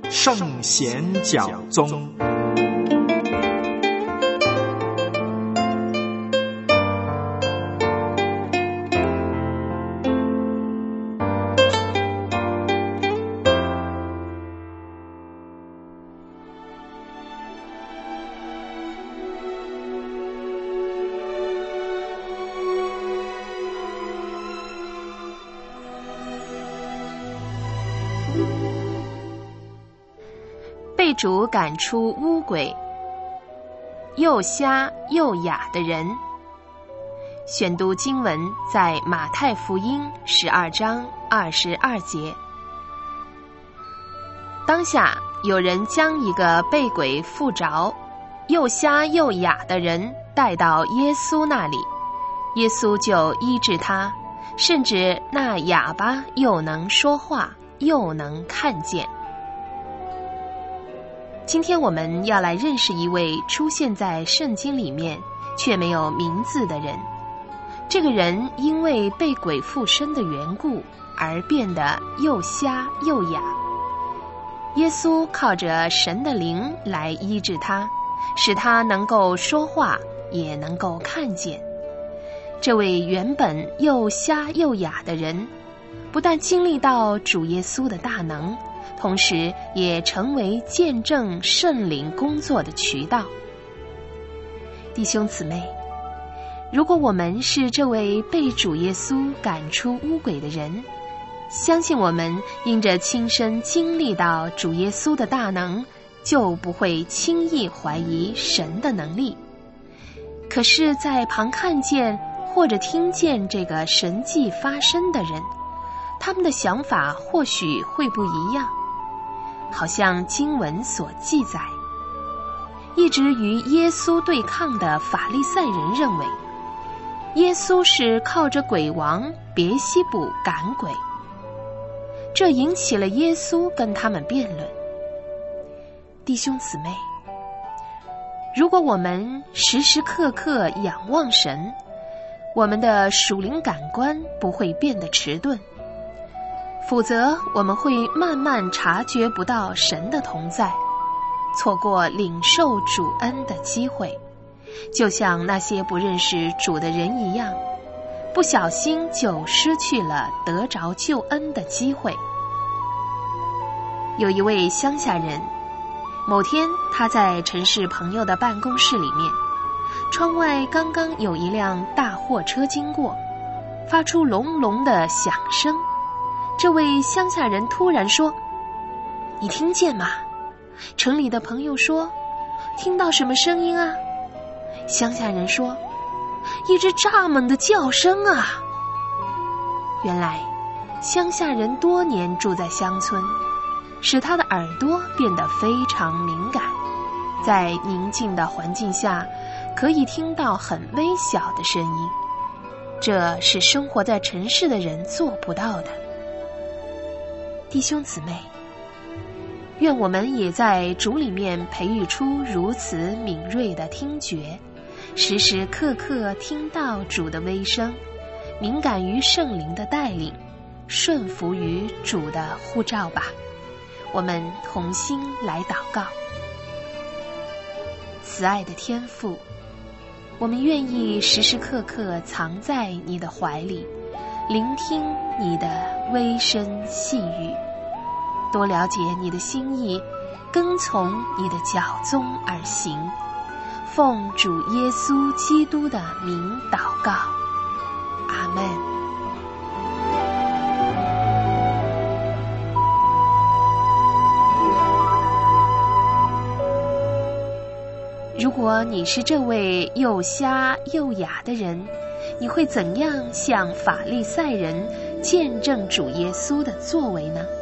圣贤讲宗。 被主赶出污鬼，又瞎又哑的人。选读经文在马太福音12章22节。当下有人将一个被鬼附着、又瞎又哑的人带到耶稣那里，耶稣就医治他，甚至那哑巴又能说话，又能看见。今天我们要来认识一位出现在圣经里面却没有名字的人。这个人因为被鬼附身的缘故而变得又瞎又哑。耶稣靠着神的灵来医治他，使他能够说话，也能够看见。这位原本又瞎又哑的人，不但经历到主耶稣的大能，同时也成为见证圣灵工作的渠道。弟兄姊妹，如果我们是这位被主耶稣赶出污鬼的人，相信我们因着亲身经历到主耶稣的大能，就不会轻易怀疑神的能力。可是在旁看见或者听见这个神迹发生的人，他们的想法或许会不一样。好像经文所记载，一直与耶稣对抗的法利赛人认为，耶稣是靠着鬼王别西卜赶鬼，这引起了耶稣跟他们辩论。弟兄姊妹，如果我们时时刻刻仰望神，我们的属灵感官不会变得迟钝，否则我们会慢慢察觉不到神的同在，错过领受主恩的机会，就像那些不认识主的人一样，不小心就失去了得着救恩的机会。有一位乡下人，某天他在城市朋友的办公室里面，窗外刚刚有一辆大货车经过，发出隆隆的响声。这位乡下人突然说：“你听见吗？”城里的朋友说：“听到什么声音啊？”乡下人说：“一只蚱蜢的叫声啊！”原来乡下人多年住在乡村，使他的耳朵变得非常敏感，在宁静的环境下可以听到很微小的声音，这是生活在城市的人做不到的。弟兄姊妹，愿我们也在主里面培育出如此敏锐的听觉，时时刻刻听到主的微声，敏感于圣灵的带领，顺服于主的呼召吧。我们同心来祷告。慈爱的天父，我们愿意时时刻刻藏在你的怀里，聆听你的微声细语，多了解你的心意，跟从你的脚踪而行。奉主耶稣基督的名祷告，阿们。如果你是这位又瞎又哑的人，你会怎样向法利赛人见证主耶稣的作为呢？